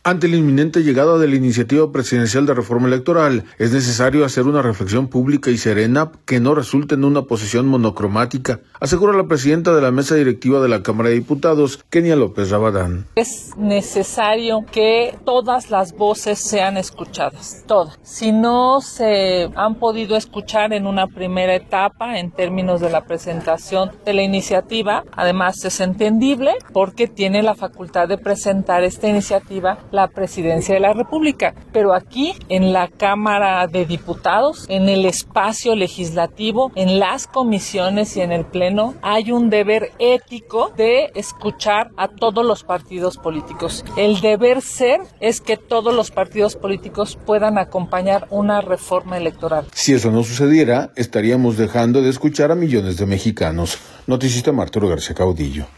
Ante la inminente llegada de la iniciativa presidencial de reforma electoral, es necesario hacer una reflexión pública y serena que no resulte en una posición monocromática, asegura la presidenta de la mesa directiva de la Cámara de Diputados, Kenia López Rabadán. Es necesario que todas las voces sean escuchadas, todas. Si no se han podido escuchar en una primera etapa en términos de la presentación de la iniciativa, además es entendible porque tiene la facultad de presentar esta iniciativa la Presidencia de la República, pero aquí en la Cámara de Diputados, en el espacio legislativo, en las comisiones y en el Pleno, hay un deber ético de escuchar a todos los partidos políticos. El deber ser es que todos los partidos políticos puedan acompañar una reforma electoral. Si eso no sucediera, estaríamos dejando de escuchar a millones de mexicanos. Noticista Arturo García Caudillo.